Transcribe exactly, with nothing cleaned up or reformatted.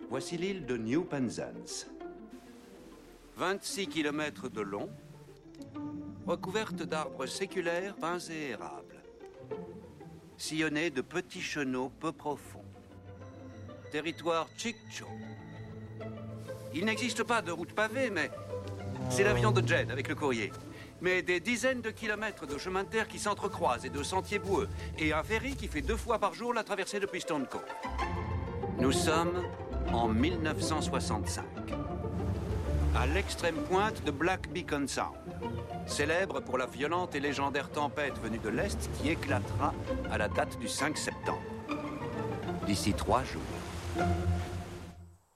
Voici l'île de New Penzance. vingt-six kilomètres de long, recouverte d'arbres séculaires, pins et érables, sillonnée de petits chenaux peu profonds. Territoire Chiccho. Il n'existe pas de route pavée, mais c'est l'avion de Jed avec le courrier. Mais des dizaines de kilomètres de chemins de terre qui s'entrecroisent et de sentiers boueux, et un ferry qui fait deux fois par jour la traversée depuis Stone Cove. Nous sommes en mille neuf cent soixante-cinq, à l'extrême pointe de Black Beacon Sound, célèbre pour la violente et légendaire tempête venue de l'Est qui éclatera à la date du cinq septembre. D'ici trois jours.